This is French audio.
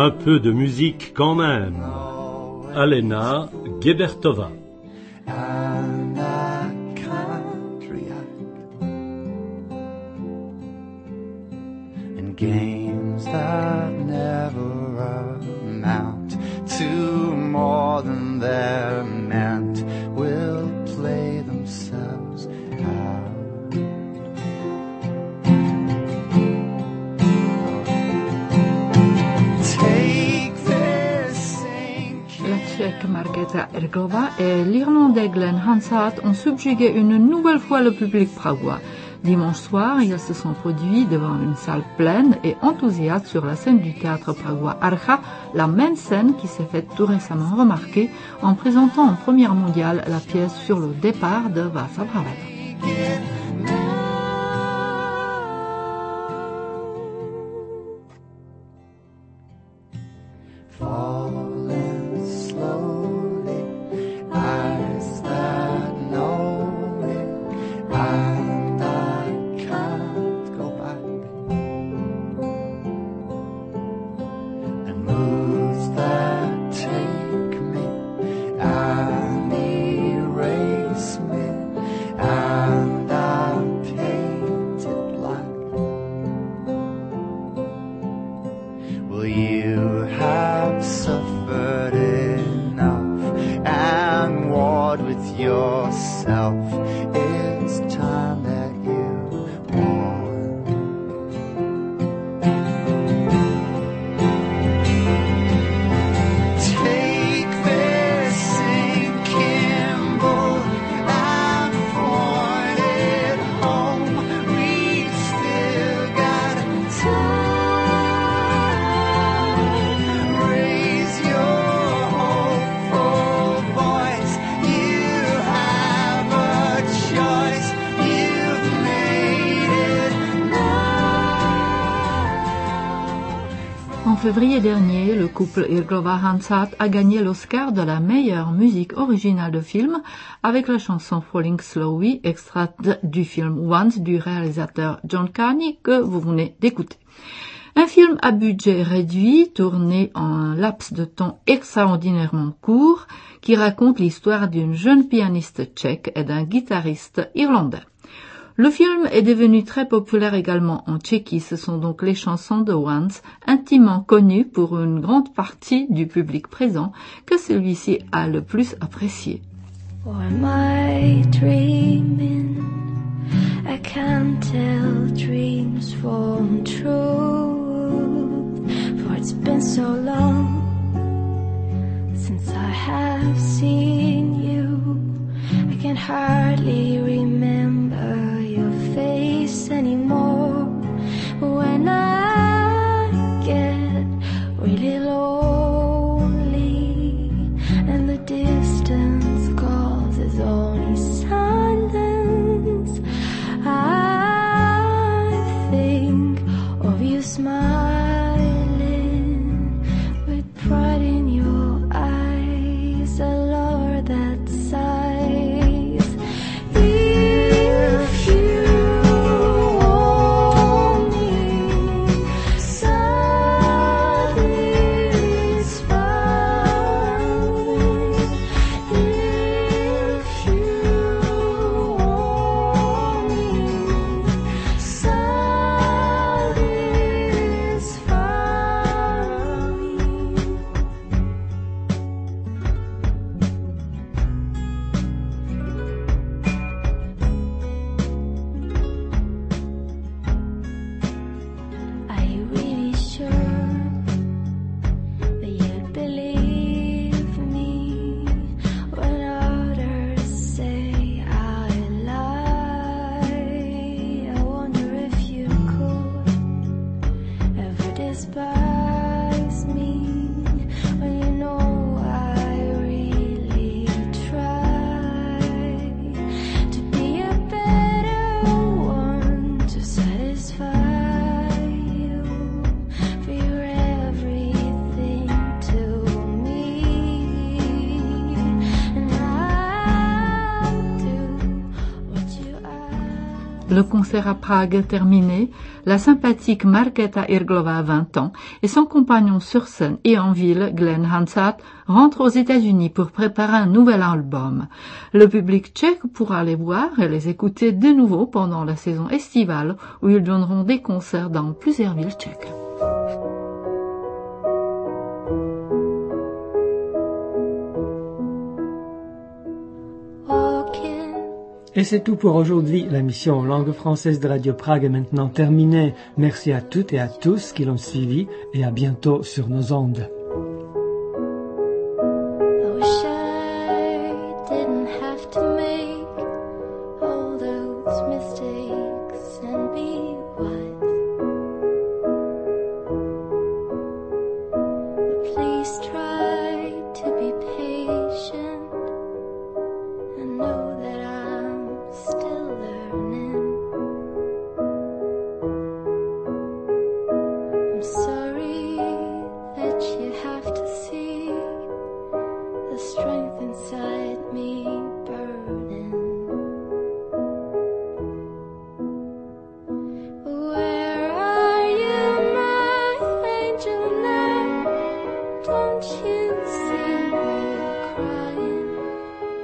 Un peu de musique quand même. Alena Gebertova. And I can't react. And games that never amount to more than they're meant will play themselves out. Take this sinking. La Tchèque Markéta Erglová et l'Irlandais Glenn Hansard ont subjugué une nouvelle fois le public pragois. Dimanche soir, ils se sont produits devant une salle pleine et enthousiaste sur la scène du théâtre pragois Archa, la même scène qui s'est faite tout récemment remarquer en présentant en première mondiale la pièce sur le départ de Václav Havel. Falling slowly, eyes that know me, and I can't go back. And moves that take me and erase me, and I paint it black. Will you have suffered enough and warred with yourself? It's time that you won. Take this sinking boat and point it home. We still got time. Raise your hopeful voice. You have a choice. You've made it now. En février dernier, le couple Irglova-Hansard a gagné l'Oscar de la meilleure musique originale de film avec la chanson Falling Slowly, extraite du film Once du réalisateur John Carney que vous venez d'écouter. Un film à budget réduit, tourné en un laps de temps extraordinairement court, qui raconte l'histoire d'une jeune pianiste tchèque et d'un guitariste irlandais. Le film est devenu très populaire également en Tchéquie. Ce sont donc les chansons de Once, intimement connues pour une grande partie du public présent, que celui-ci a le plus apprécié. Or am I dreaming? I can't tell dreams from truth, for it's been so long since I have seen you. I can hardly remember your face anymore. When I get really lonely and the distance causes only silence, I think of you smiling with pride in your eyes, a lover that sighs. If you hold me, suddenly Le concert à Prague terminé, la sympathique Markéta Irglová, 20 ans, et son compagnon sur scène et en ville, Glenn Hansard, rentrent aux États-Unis pour préparer un nouvel album. Le public tchèque pourra les voir et les écouter de nouveau pendant la saison estivale où ils donneront des concerts dans plusieurs villes tchèques. Et c'est tout pour aujourd'hui. La mission en langue française de Radio Prague est maintenant terminée. Merci à toutes et à tous qui l'ont suivi et à bientôt sur nos ondes. I wish I didn't have to make all those mistakes and be wise. But please try.